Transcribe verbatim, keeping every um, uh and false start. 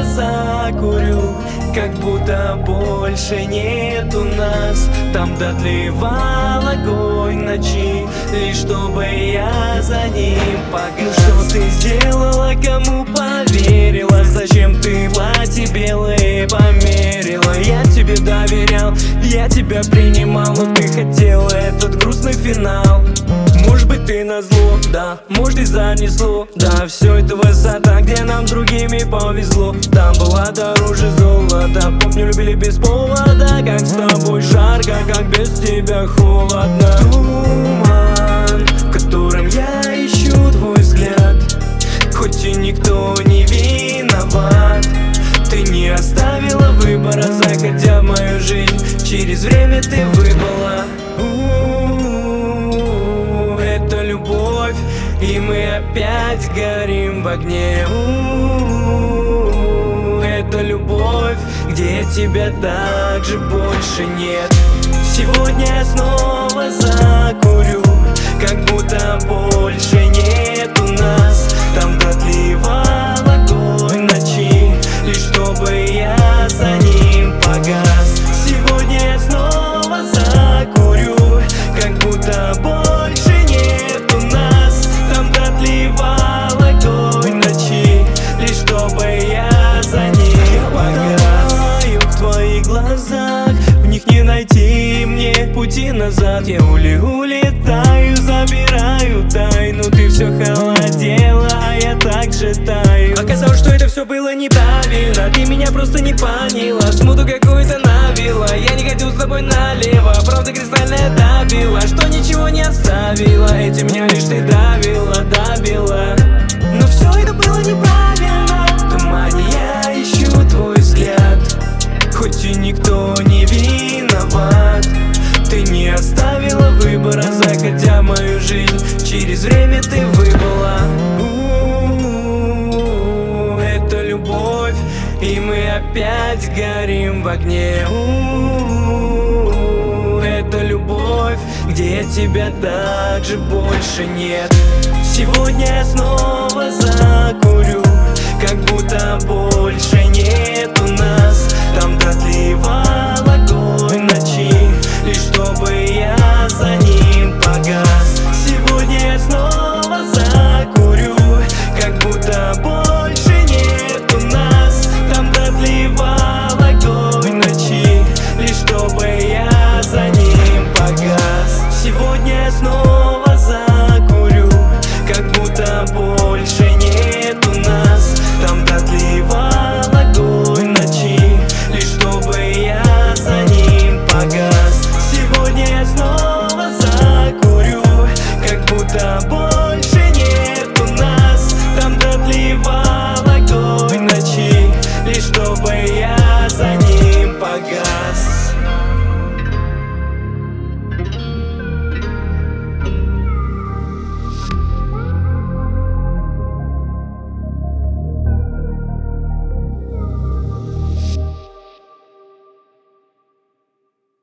снова закурю, как будто больше нету нас. Там дотлевал огонь ночи, лишь чтобы я за ним погас. Ну что ты сделала, кому поверила? Зачем ты платье белые померила? Я тебе доверял, я тебя принимал, но ты хотела этот грустный финал. Может быть ты назло, да, может и занесло. Да, все это высота, где нам другими повезло. Там была дороже золота, помню, любили без повода. Как с тобой жарко, как без тебя холодно. Туман, в котором я ищу твой взгляд, хоть и никто не виноват. Ты не оставила выбора, заходя в мою жизнь, через время ты выпала. Это любовь, и мы опять горим в огне. Это любовь, где тебя также больше нет. Сегодня я снова закурю, как будто больше нету нас. Там дотлевал огонь ночи, лишь чтобы я за ним погас. Сегодня я снова закурю, как будто больше нету нас. Там дотлевал огонь ночи, лишь чтобы я за ним погас. В твоих глазах, в них не найти мне пути назад. Я ули улетаю, забираю тайну. Ты все холодела, а я так же таю. Оказалось, что это все было неправильно, ты меня просто не поняла. Смуту какую-то навела, я не ходил с тобой налево. Правда кристальная добила, что ничего не оставила. Этим меня лишь ты давила, добила. Но все это было неправильно. В тумане я ищу твой взгляд, хоть и никто не виноват. Ты не оставила выбора, заходя в мою жизнь, через время ты выпала. У-у-у, это любовь, и мы опять горим в огне. У-у-у, это любовь, где тебя также больше нет. Сегодня я снова закурю, как будто больше нету нас.